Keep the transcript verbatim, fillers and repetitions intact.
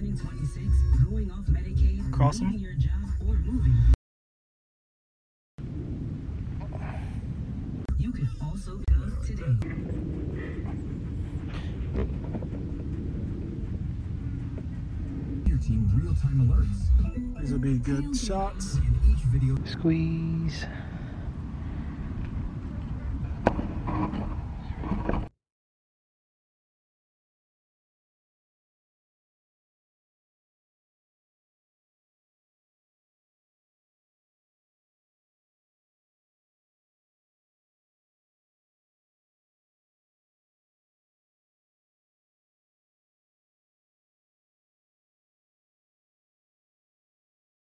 Turning twenty-six, going off Medicaid, Cross them. your job, or moving. You can also go today. Your team real-time alerts. These will be good shots. In each video. Squeeze.